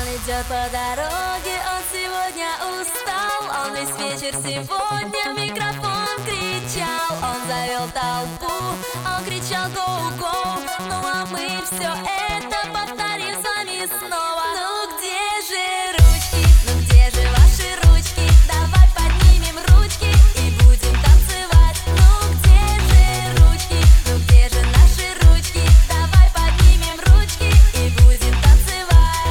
идет по дороге, он сегодня устал. Он весь вечер сегодня в микрофон кричал. Он завел толпу, он кричал go-go. Ну а мы все это повторим с вами снова. Ну где же ручки? Ну где же ваши ручки? Давай поднимем ручки и будем танцевать. Ну где же ручки? Ну где же наши ручки? Давай поднимем ручки и будем танцевать.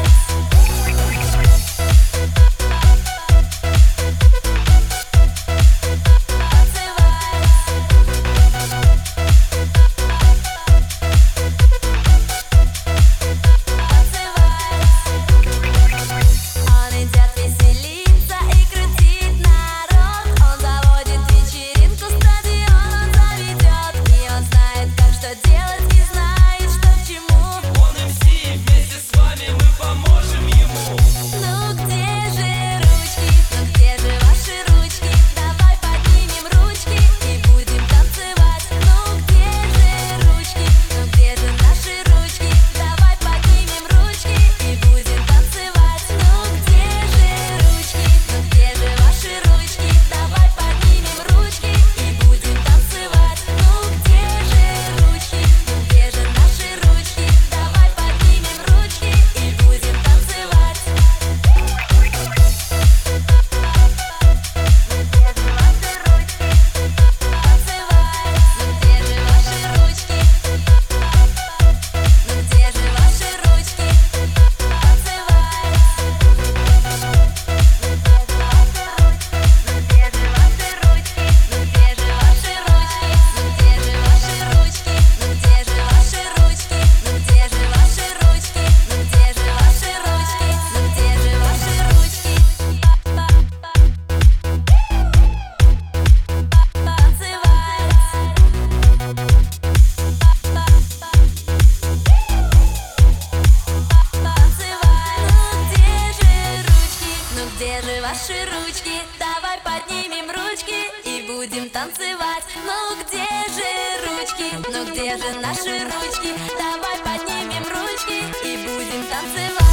Где же ваши ручки? Давай поднимем ручки и будем танцевать. Ну где же ручки? Ну где же наши ручки? Давай поднимем ручки и будем танцевать.